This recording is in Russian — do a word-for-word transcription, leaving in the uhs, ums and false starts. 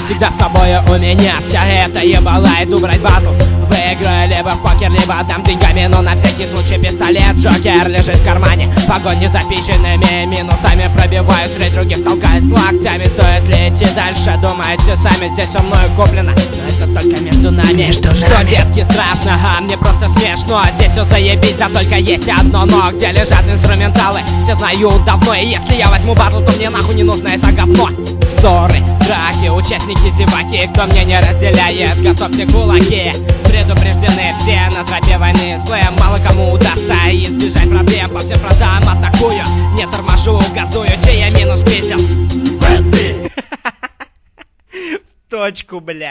всегда с собой у меня вся эта ебала. Иду брать батл, выиграю либо в покер, либо отдам деньгами. Но на всякий случай пистолет, Джокер лежит в кармане. Погони запищенными минусами пробиваю, среди других толкаюсь локтями. Стоит ли идти дальше, думаете сами, здесь со мной куплено. Но это только между нами. Между Что нами. Детски страшно, а мне просто смешно. Здесь все заебись, да только есть одно но. Где лежат инструменталы, все знают давно. И если я возьму батл, то мне нахуй не нужно это говно. Ссоры, драки, участники зеваки. Кто мне не разделяет, готовьте кулаки. Предупреждены все на тропе войны. Слэм мало кому удастся избежать проблем. По всем фронтам атакую, не торможу, газую. Чей я минус пиздил? Точку, бля.